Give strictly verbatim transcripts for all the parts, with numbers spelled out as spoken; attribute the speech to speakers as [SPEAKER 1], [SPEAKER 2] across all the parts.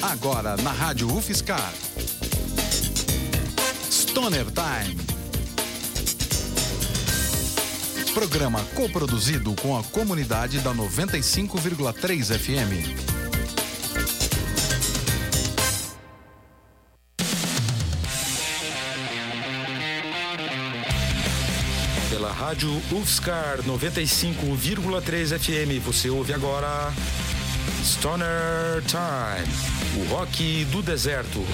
[SPEAKER 1] Agora na Rádio UFSCar. Stoner Time. Programa coproduzido com a comunidade da noventa e cinco vírgula três F M.
[SPEAKER 2] Pela Rádio UFSCar noventa e cinco vírgula três F M, você ouve agora Stoner Time, o rock do deserto.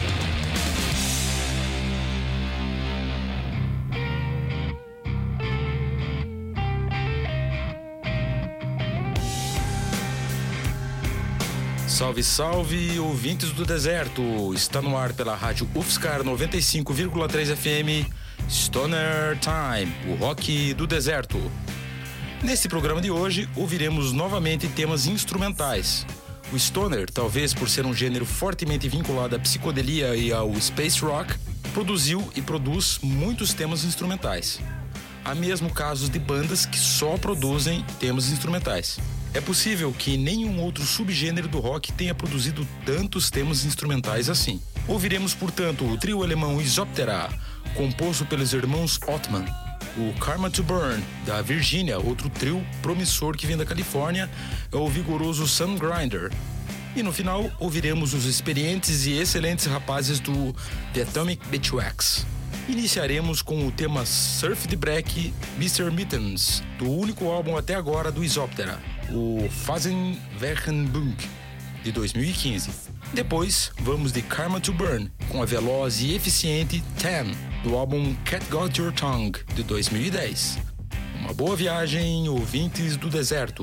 [SPEAKER 2] Salve, salve, ouvintes do deserto! Está no ar pela Rádio UFSCar noventa e cinco vírgula três F M, Stoner Time, o rock do deserto. Neste programa de hoje, ouviremos novamente temas instrumentais. O Stoner, talvez por ser um gênero fortemente vinculado à psicodelia e ao space rock, produziu e produz muitos temas instrumentais. Há mesmo casos de bandas que só produzem temas instrumentais. É possível que nenhum outro subgênero do rock tenha produzido tantos temas instrumentais assim. Ouviremos, portanto, o trio alemão Isoptera, composto pelos irmãos Ottman, o Karma to Burn, da Virgínia, outro trio promissor que vem da Califórnia, é o vigoroso Sungrinder. E no final, ouviremos os experientes e excelentes rapazes do The Atomic Beachwax. Iniciaremos com o tema Surf the Break, mister Mittens, do único álbum até agora do Isoptera, o Phasenwerkenbunk, de dois mil e quinze. Depois, vamos de Karma to Burn, com a veloz e eficiente Ten, do álbum Cat Got Your Tongue, de dois mil e dez. Uma boa viagem, ouvintes do deserto.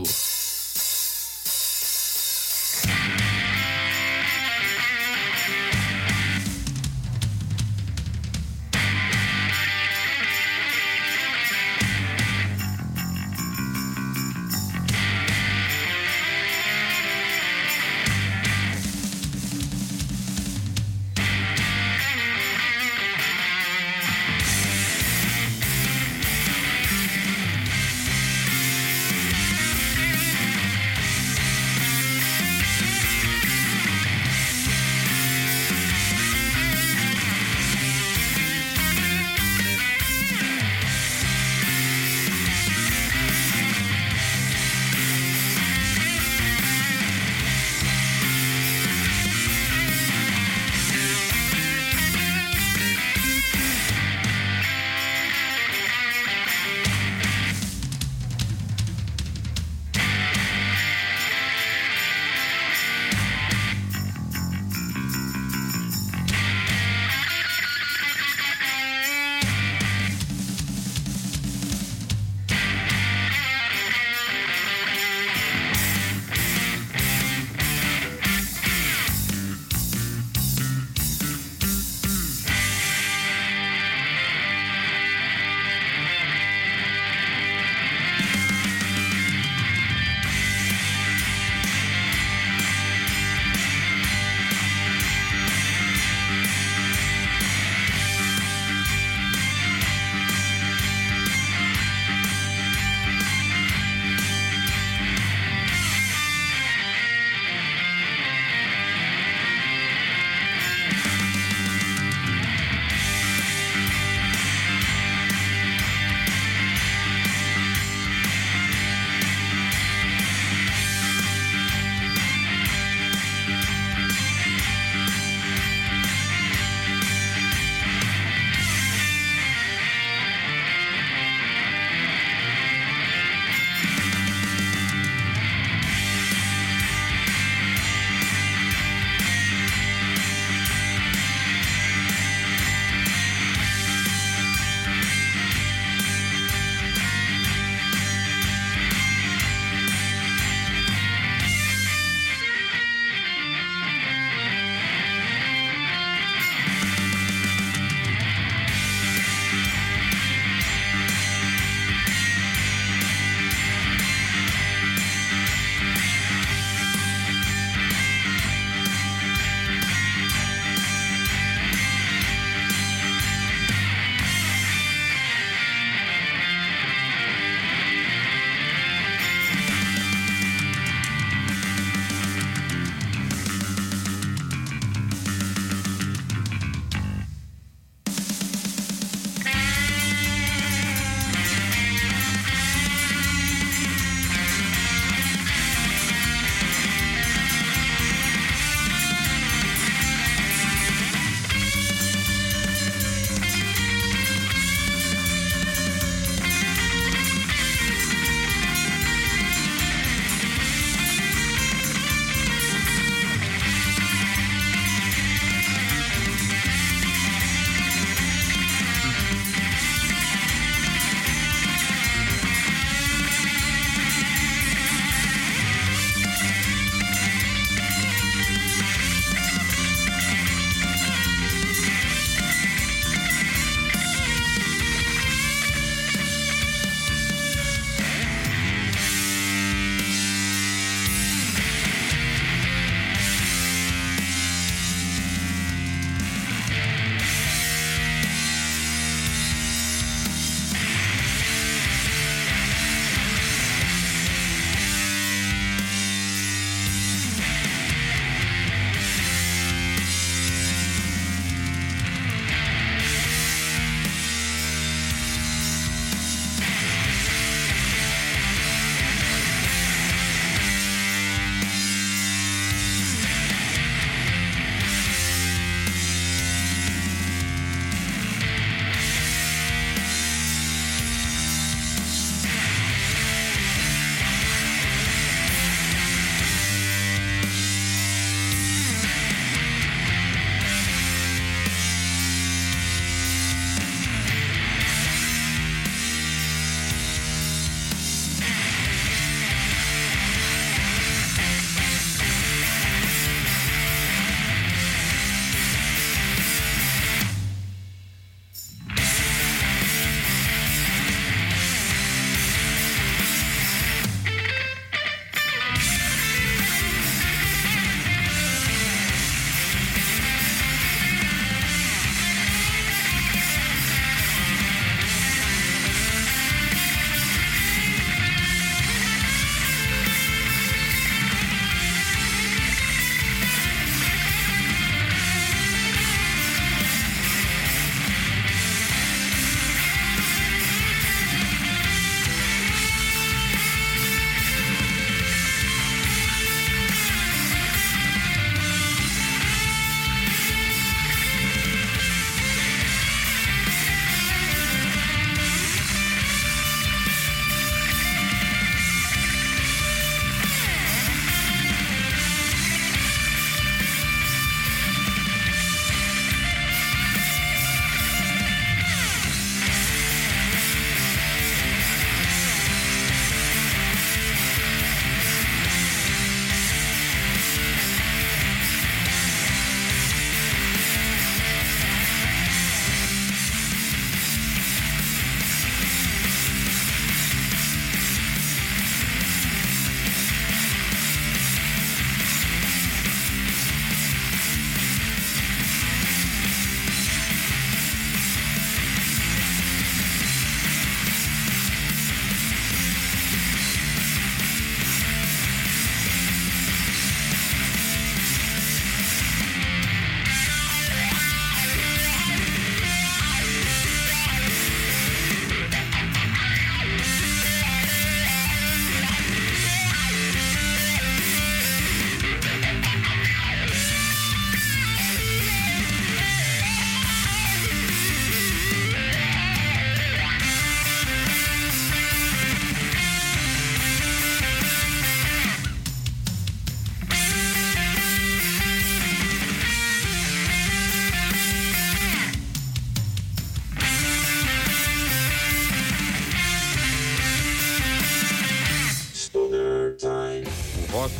[SPEAKER 3] We'll be right back.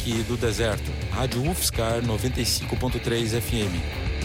[SPEAKER 2] Rock do Deserto, Rádio U F S C A R noventa e cinco ponto três F M.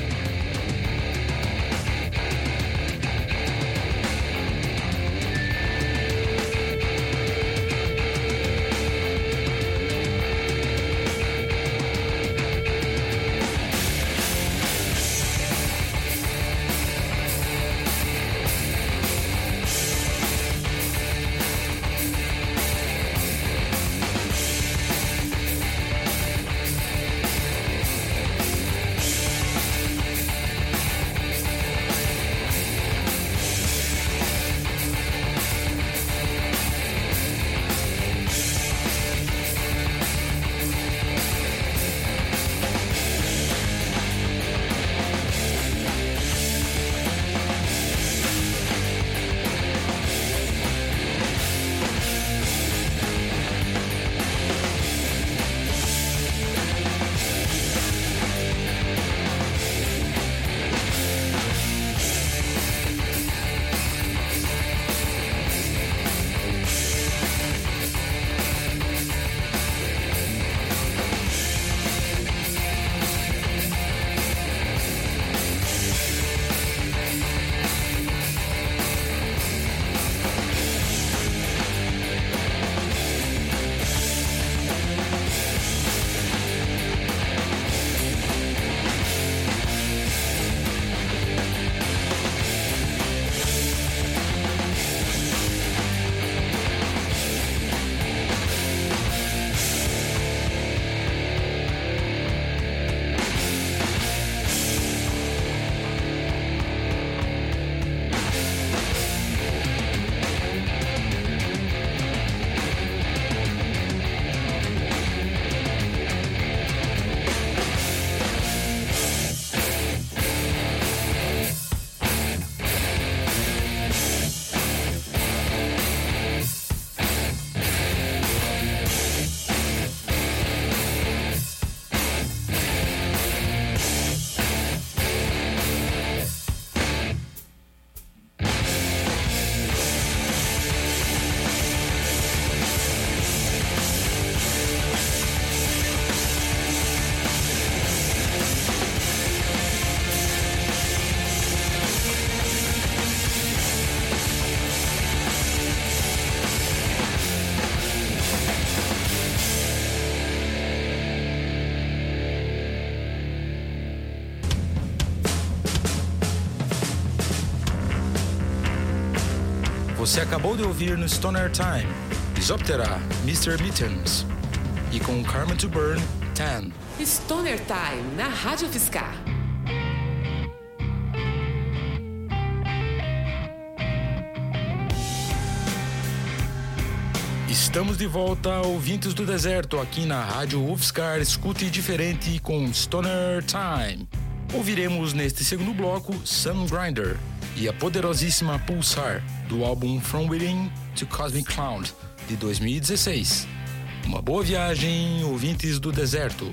[SPEAKER 2] Você acabou de ouvir no Stoner Time, Isoptera, mister Mittens, e com Karma to Burn, Tan.
[SPEAKER 3] Stoner Time, na Rádio U F S C A R.
[SPEAKER 2] Estamos de volta, ouvintes do deserto, aqui na Rádio U F S C A R, escute diferente com Stoner Time. Ouviremos neste segundo bloco Sun Grinder e a poderosíssima Pulsar, do álbum From Within to Cosmic Cloud, de dois mil e dezesseis. Uma boa viagem, ouvintes do deserto.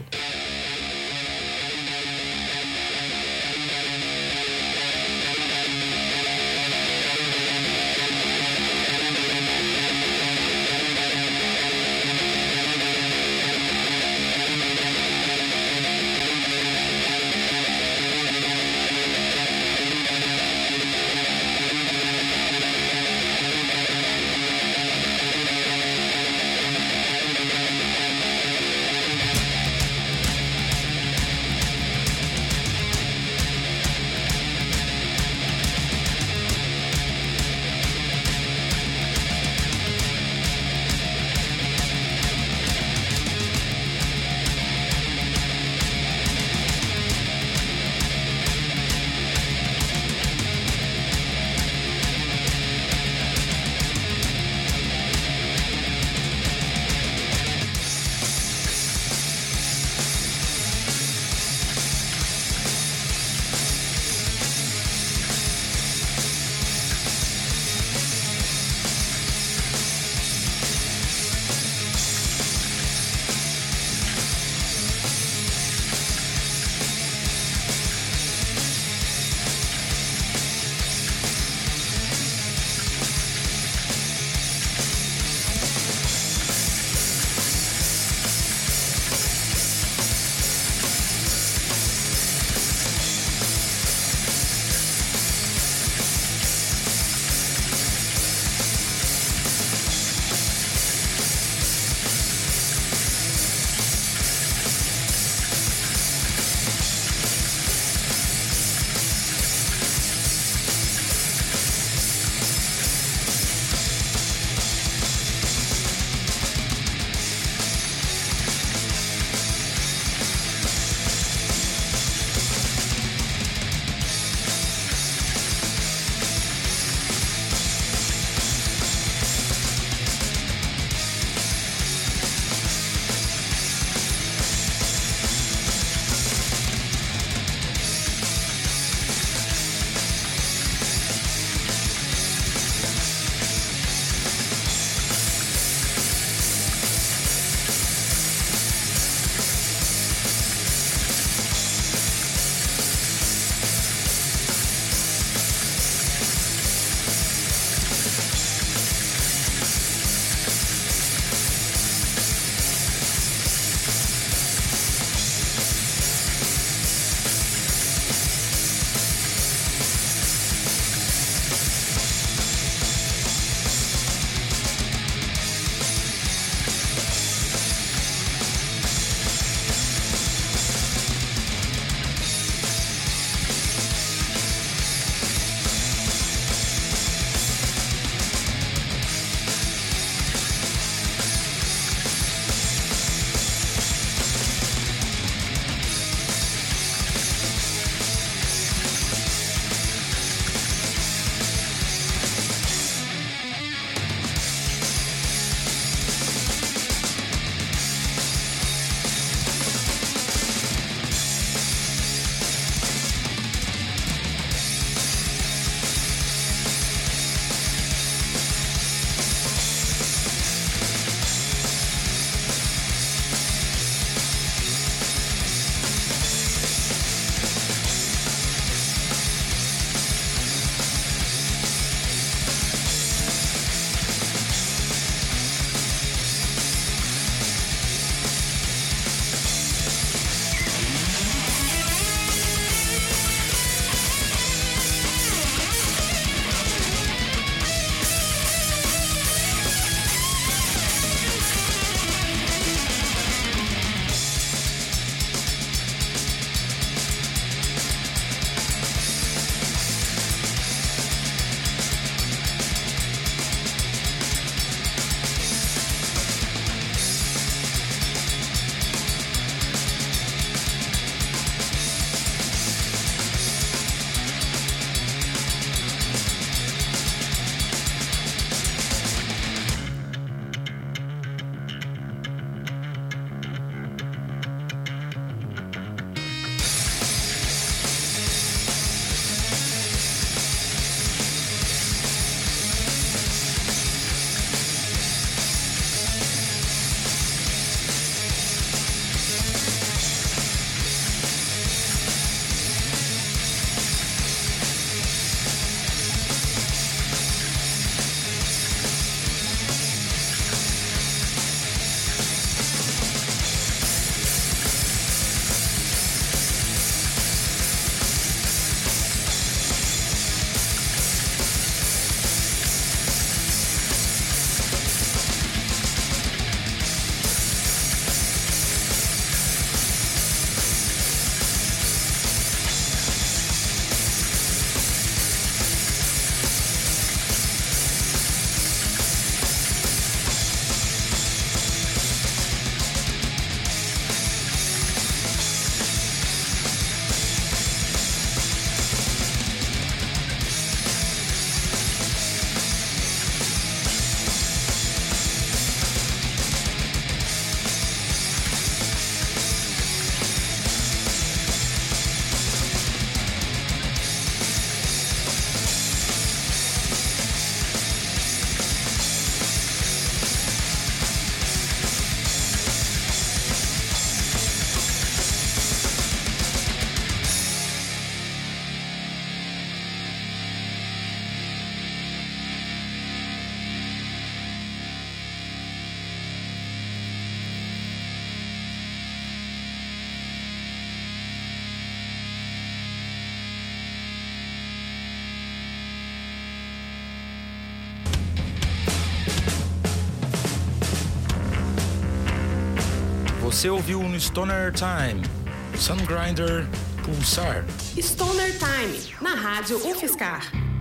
[SPEAKER 2] Você ouviu no Stoner Time, Sun Grinder, Pulsar.
[SPEAKER 3] Stoner Time, na Rádio UFSCar.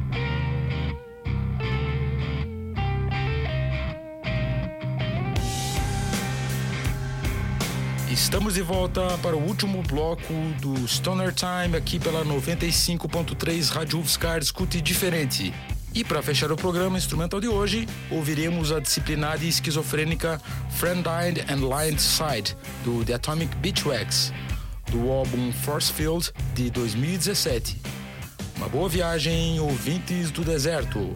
[SPEAKER 2] Estamos de volta para o último bloco do Stoner Time aqui pela noventa e cinco ponto três Rádio UFSCar, escute diferente. E para fechar o programa instrumental de hoje, ouviremos a disciplinada e esquizofrênica Friend-Eyed and Lion Side, do The Atomic Beachwax, do álbum Force Field de dois mil e dezessete. Uma boa viagem, ouvintes do deserto.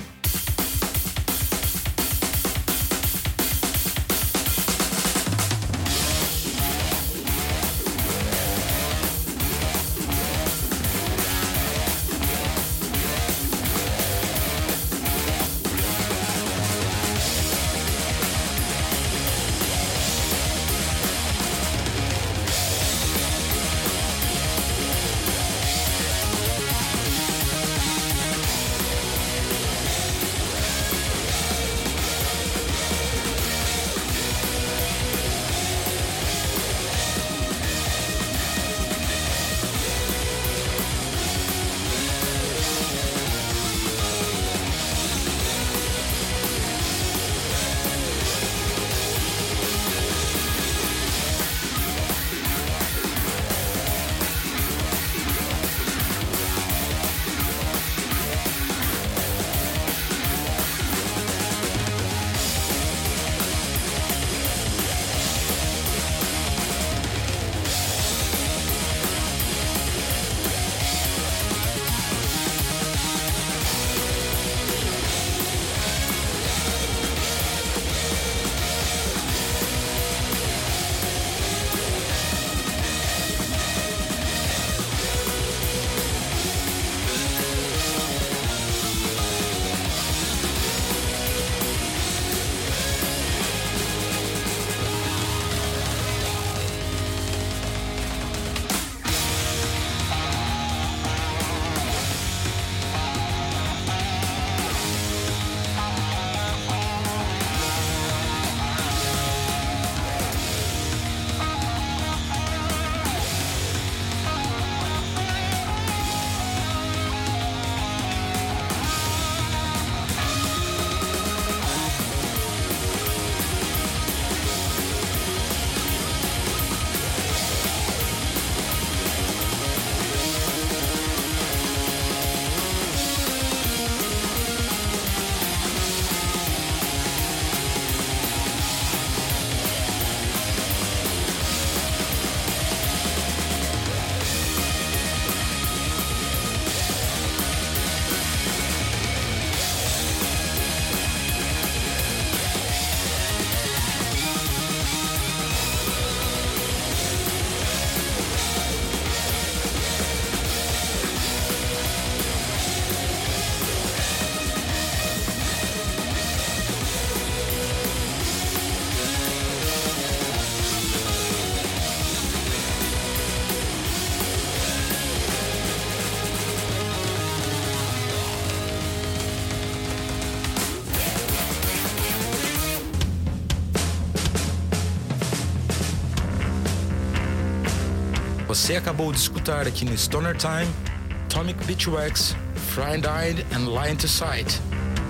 [SPEAKER 2] Você acabou de escutar aqui no Stoner Time Atomic Beachwax, Friend-Eyed and Lion to Sight.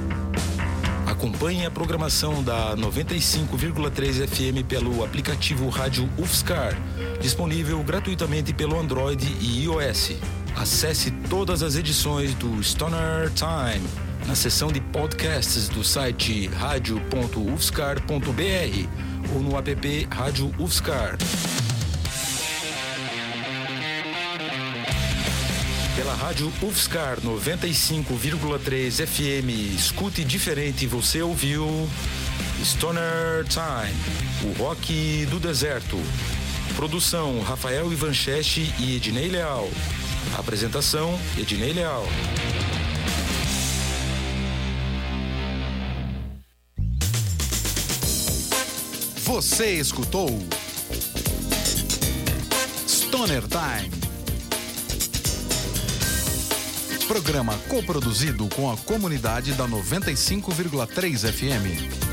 [SPEAKER 2] Acompanhe a programação da noventa e cinco vírgula três F M pelo aplicativo Rádio UFSCar, disponível gratuitamente pelo Android e iOS. Acesse todas as edições do Stoner Time na seção de podcasts do site radio ponto ufscar ponto b r ou no app Rádio UFSCar. Pela Rádio UFSCar noventa e cinco vírgula três F M, escute diferente, você ouviu Stoner Time, o rock do deserto. Produção Rafael Ivancheski e Ednei Leal. Apresentação Ednei Leal.
[SPEAKER 1] Você escutou Stoner Time, programa coproduzido com a comunidade da noventa e cinco vírgula três F M.